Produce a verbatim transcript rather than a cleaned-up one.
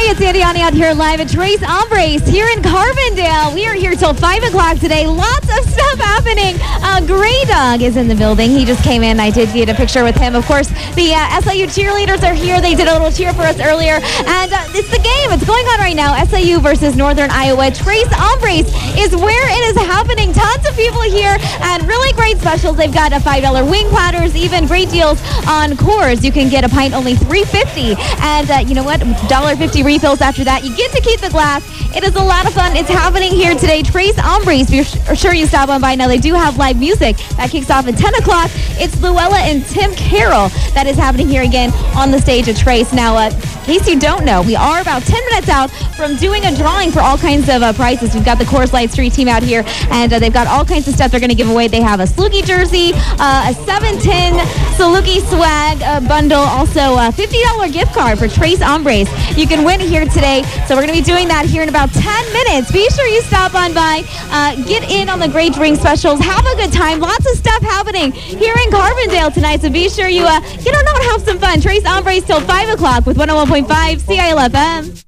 it's Andy Ani out here live at Tres Hombres here in Carbondale. We are here till five o'clock today. Lots of stuff happening. Uh, Gray Dog is in the building. He just came in. I did get a picture with him. Of course, the uh, S I U cheerleaders are here. They did a little cheer for us earlier. And uh, it's the game. It's going on right now. S I U versus Northern Iowa. Tres Hombres is where it is happening. Tons of people here and really great specials. They've got a five dollar wing platters, even great deals on Coors. You can get a pint only three fifty. And uh, you know what? one dollar fifty refills after that. You get to keep the glass. It is a lot of fun. It's happening here today. Tres Hombres. Be sure you stop on by. Now, they do have live music. That kicks off at ten o'clock. It's Luella and Tim Carroll that is happening here again on the stage at Tres. Now, uh, in case you don't know, we are about ten minutes out from doing a drawing for all kinds of uh, prizes. We've got the Coors Light Street team out here, and uh, they've got all kinds of stuff they're going to give away. They have a Sloogie jersey, uh, a seven ten Saluki swag uh, bundle, also a fifty dollar gift card for Tres Hombres. You can win here today, so we're going to be doing that here in about ten minutes. Be sure you stop on by, uh, get in on the great drink specials, have a good time. Lots of stuff happening here in Carbondale tonight, so be sure you uh, get on out and have some fun. Tres Hombres till five o'clock with one oh one point five C I L F M.